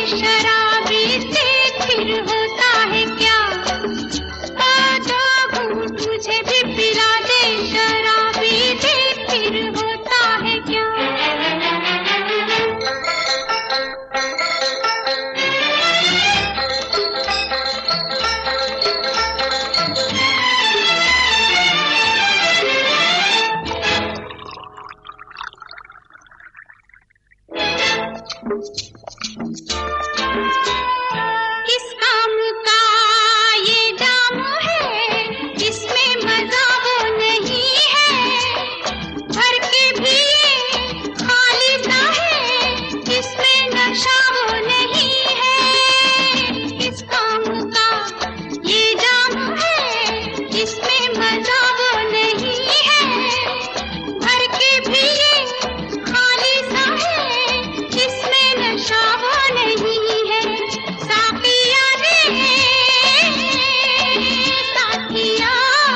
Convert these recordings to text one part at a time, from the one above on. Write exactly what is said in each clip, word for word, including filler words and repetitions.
शराबी से फिर होता है क्या? आजा घूंट मुझे भी पिला दे, शराबी से फिर होता है क्या? किस काम का ये जाम है, इसमें मजा वो नहीं है। भर के भी ये खाली सा है, इसमें नशा वो नहीं है। किस काम का ये जाम है, इसमें मजा वो नहीं है। भर के भी ये खाली सा है, इसमें नशा वो नहीं है। साकिया रे साकिया,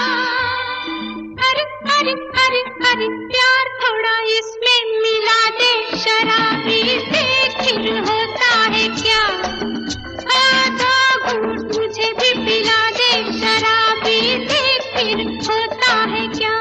अरे अरे अरे अरे प्यार थोड़ा इसमें मिला दे, शराबी से फिर होता है क्या? आधा घूंट मुझे भी पिला दे, शराबी से फिर होता है क्या?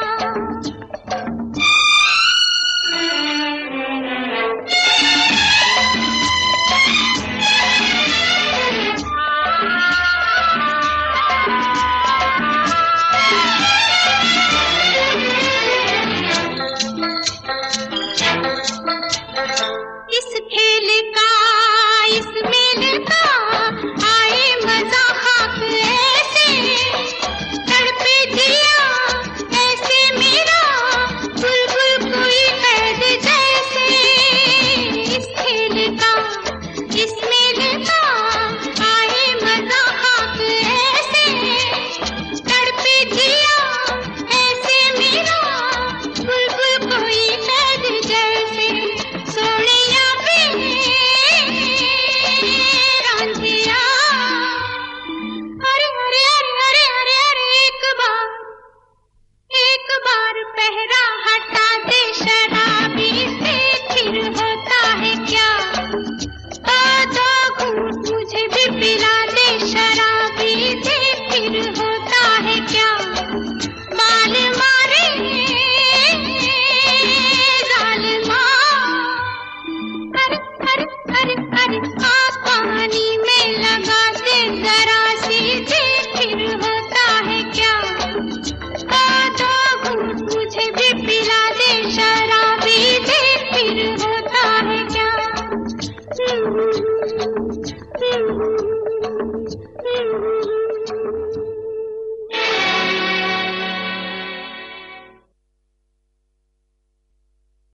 इस खेल का, इस मेल का आए मजा खाक ऐसे, तड़पे जिया ऐसे मेरा बुलबुल कोई कैद जैसे। इस खेल का, इस मेल का आए मजा खाक ऐसे, तड़पे जिया ऐसे मेरा बुलबुल कोई कैद जैसे। सोनिया पे रांझिया, अरे अरे अरे अरे अरे अरे एक बार, एक बार पहरा हटा दे, शराबी से फिर होता है क्या? आधा घूंट मुझे भी पिला दे, शराबी से फिर होता है क्या? बाल मारे जालिमा, अरे अरे अरे अरे आप पानी में लगा दे, जरा सीधे फिर होता है क्या? आधा घूंट मुझे भी पिला दे, शराबी